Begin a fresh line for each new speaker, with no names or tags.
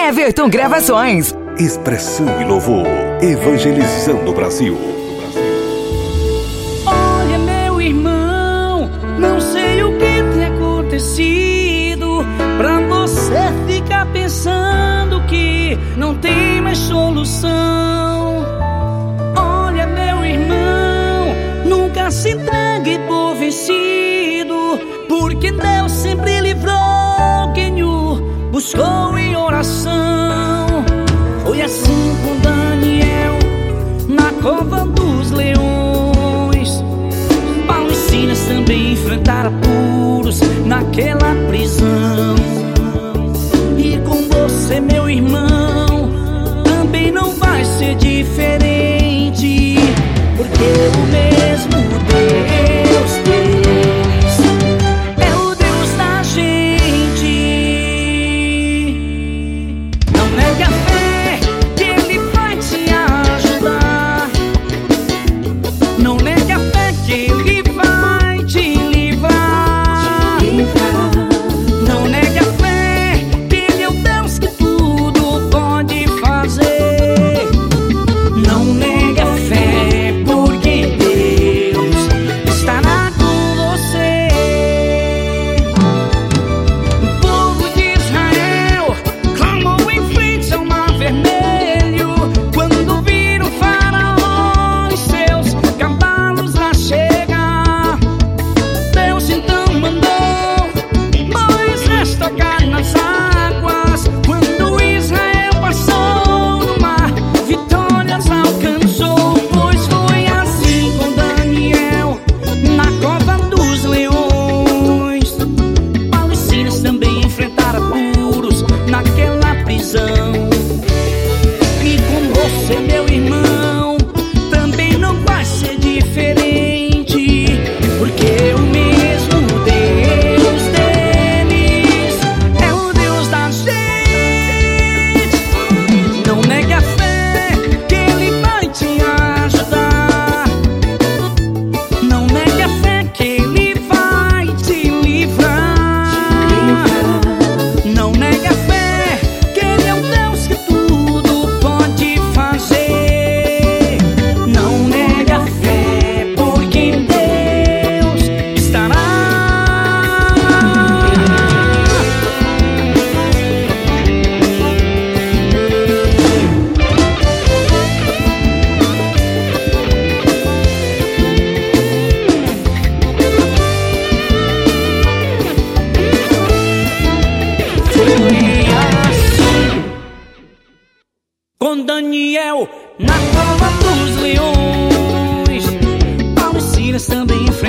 Everton Gravações.
Expressão e louvor, evangelizando o Brasil.
Olha, meu irmão, não sei o que tem acontecido pra você ficar pensando que não tem mais solução. Olha, meu irmão, nunca se entregue por vencido, porque Deus sempre livrou quem o buscou em oração. Foi assim com Daniel na cova dos leões. Paulo e Silas também enfrentaram apuros naquela prisão. E com você, meu irmão, também não vai ser diferente, porque o mesmo Deus é o Deus da gente. Não negue a fé que Ele vai te ajudar. Não negue a fé que Ele vai te livrar. Não negue a fé que Ele é o Deus que tudo pode fazer. Não negue a fé, porque Deus estará com você. O povo de Israel clamou em frente ao Mar Vermelho quando viram Faraó e seus cavalos lá chegar. Deus então mandou Moisés tocar nas águas. Quando Israel passou no mar, vitórias alcançou. Pois foi assim com Daniel na cova dos leões. Paulo e Silas também enfrentaram apuros naquela prisão. E com você, meu irmão, também não vai ser diferente, porque o mesmo Deus deles é o Deus da gente. Não negue a fé que Ele vai te ajudar. Não negue a fé que Ele vai te livrar. Não negue a fé que Ele é o Deus que tudo pode fazer. Não negue a fé, porque Deus estará. Foi assim com Daniel na cova dos leões. Paulo e Silas também enfrentaram